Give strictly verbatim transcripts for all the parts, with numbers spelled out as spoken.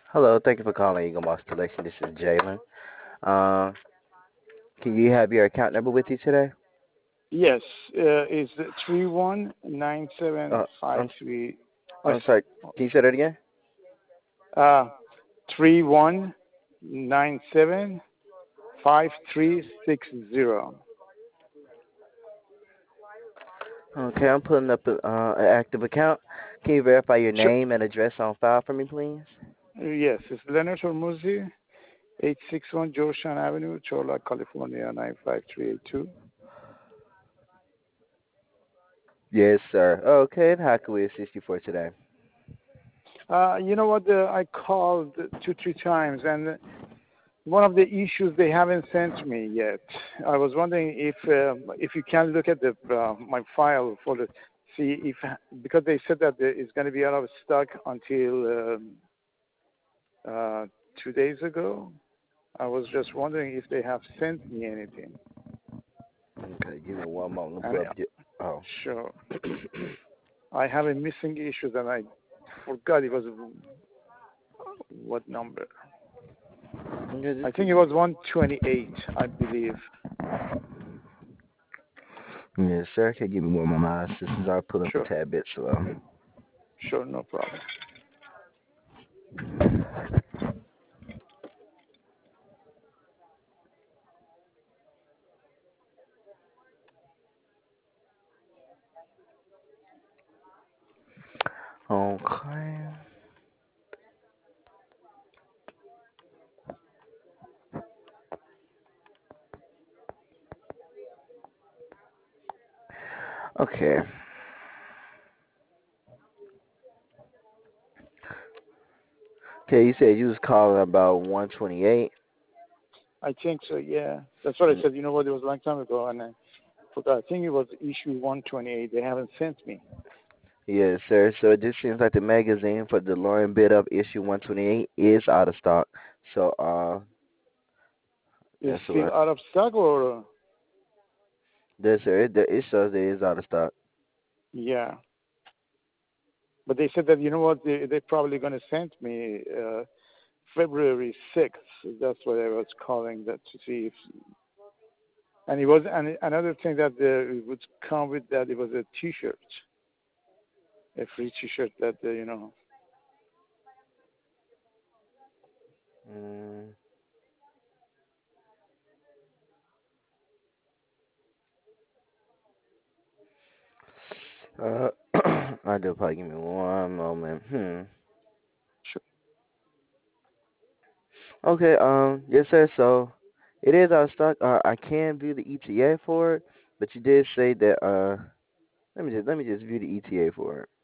Hello, thank you for calling Eagle Moss Selection. This is Jalen. Uh, can you have your account number with you today? Yes, uh, it's three one nine seven Uh, five I'm three. Uh, I'm sorry. Can you say that again? uh, three one nine seven five three six zero. Okay, I'm pulling up a, uh, an active account. Can you verify your Sure. name and address on file for me, please? Yes, it's Leonard Hormuzzi, eight six one Georgetown Avenue, Chola, California nine five three eight two. Yes, sir. Okay, and how can we assist you for today? Uh, you know what? Uh, I called two, three times, and one of the issues they haven't sent me yet. I was wondering if um, if you can look at the uh, my file for the see if because they said that it's going to be out of stock until um, uh, two days ago. I was just wondering if they have sent me anything. Okay, give me one moment to And pull up uh, your. Oh. sure, I have a missing issue that I forgot it was what number. Okay, I just think give it me. was one twenty-eight, I believe. Yes, sir. Okay, give me one moment. My systems are pulling up a Sure, tad bit slow. sure, no problem. Okay. Okay. Okay, you said you was calling about one twenty-eight. I think so, yeah. That's what I said. You know what? It was a long time ago, and I forgot. I think it was issue one twenty-eight. They haven't sent me. Yes, sir. So it just seems like the magazine for the DeLorean bit of issue one twenty-eight is out of stock. So, uh, Is that's still what. out of stock, or Yes, sir. It, it shows that it is out of stock. yeah? But they said that you know what? They they're probably going to send me uh, February sixth. That's what I was calling that to see if. And it was and another thing that uh, it would come with that. It was a T-shirt, a free T-shirt that uh, you know. Mm, uh, I do probably give me one moment. Hmm. Sure. Okay. Um. Yes, sir. So it is out of stock. Uh, I can view the E T A for it, but you did say that. Uh, let me just let me just view the E T A for it.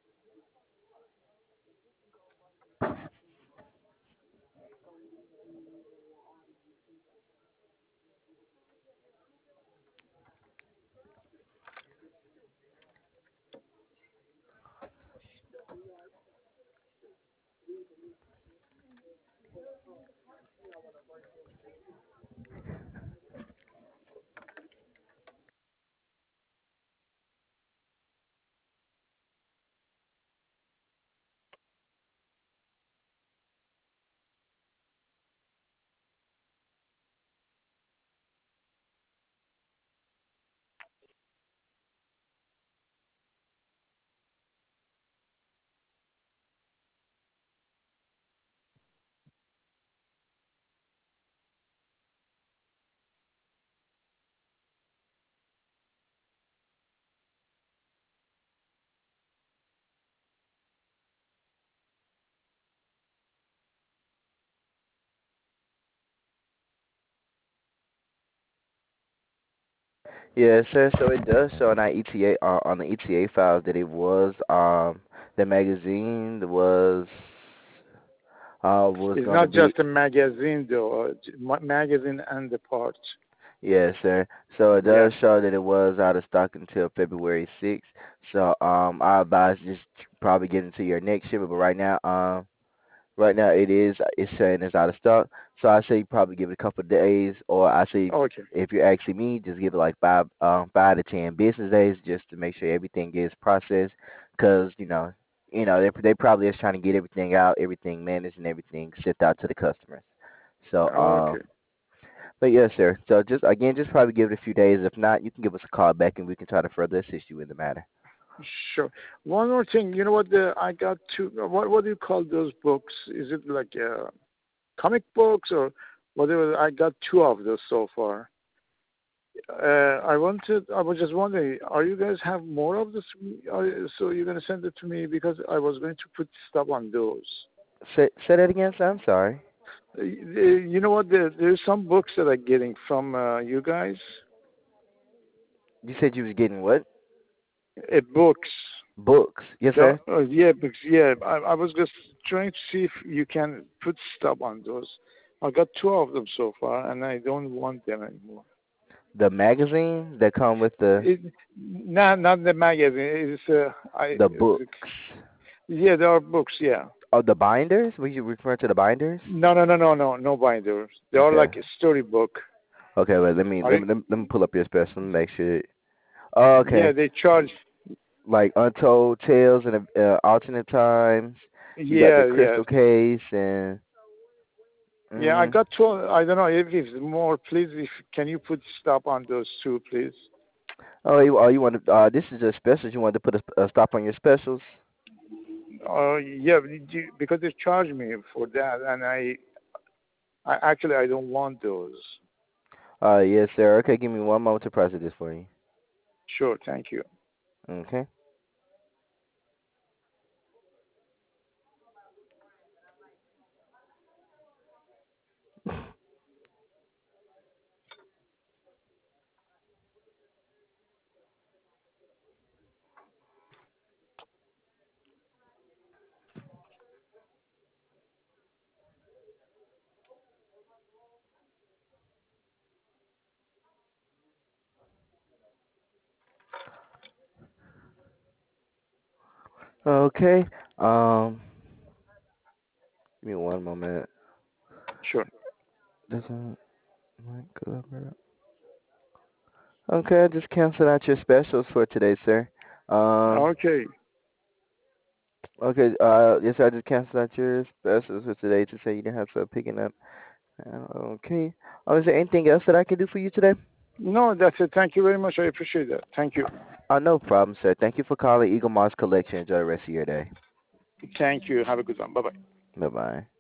Yes, sir. So it does show on our E T A uh, on the E T A files that it was um the magazine was uh was It's going to not be. just a magazine though. uh, ma- Magazine and the parts. Yes, sir. So it Yeah. does show that it was out of stock until February sixth. So um I advise just probably getting to your next shipment, but right now um right now it is it's saying it's out of stock. So I say probably give it a couple of days, or I say Okay. if you're asking me, just give it like five um five to ten business days just to make sure everything gets processed. Cause you know. you know, they they probably is trying to get everything out, everything managed, and everything shipped out to the customers. So, Okay. um, but yes, sir. So just again, just probably give it a few days. If not, you can give us a call back, and we can try to further assist you in the matter. Sure. One more thing. You know what? The, I got two. What what do you call those books? Is it like uh, comic books or whatever? I got two of those so far. Uh, I wanted. I was just wondering. Are you guys have more of this? Are, so you're gonna send it to me because I was going to put stuff on those. Say say that again, sir. I'm sorry. Uh, You know what? There, there's some books that I'm getting from uh, you guys. You said you was getting what? Uh, books. Books. Yes, The, sir. uh, yeah, books. Yeah. I, I was just trying to see if you can put stuff on those. I got two of them so far, and I don't want them anymore. The magazines that come with the It, not not the magazine. It's uh, I. the books. Yeah, there are books. Yeah. Oh, the binders? Were you referring to the binders? No, no, no, no, no, no binders. They are Okay. like a storybook. Okay, well, let me Are let you, me let me, let me pull up your special and make sure. Oh, yeah, okay. they charge. Like Untold Tales and uh, Alternate Times. You got the Yeah, yeah, Crystal Case and yeah. I mm, got two. I don't know if if more. Please, if can you put stop on those two, please? oh, you oh you want to uh this is just specials. You want to put a, a stop on your specials? Uh, yeah, you- because they charge me for that, and I, I actually I don't want those. Uh, yes, sir. Okay, give me one moment to process this for you. Sure, thank you. Okay. Okay. Um, give me one moment. Sure. Doesn't like cover. Okay, I just canceled out your specials for today, sir. Um, Okay. okay, uh, yes, I just canceled out your specials for today to say you didn't have to picking up. Uh, Okay. Oh, is there anything else that I can do for you today? No, that's it. Thank you very much. I appreciate that. Thank you. Oh, no problem, sir. Thank you for calling Eagle Moss Collection. Enjoy the rest of your day. Thank you. Have a good one. Bye bye. Bye bye.